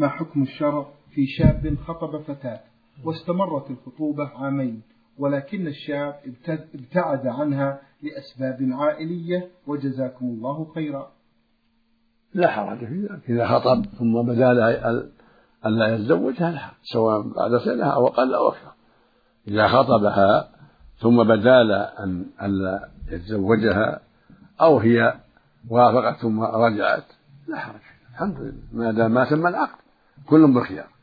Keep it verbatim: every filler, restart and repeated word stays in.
ما حكم الشرع في شاب خطب فتاة واستمرت الخطوبة عامين ولكن الشاب ابتعد عنها لأسباب عائلية وجزاكم الله خيرا؟ لا حرج في ذلك، إذا خطب ثم بدا له أن لا يتزوجها لا حرج، سواء بعد سنة أو أقل أو أكثر. إذا خطبها ثم بدا له أن لا يتزوجها أو هي وافقت ثم رجعت لا حرج، الحمد لله ما دام ما تم العقد كل بالخيار.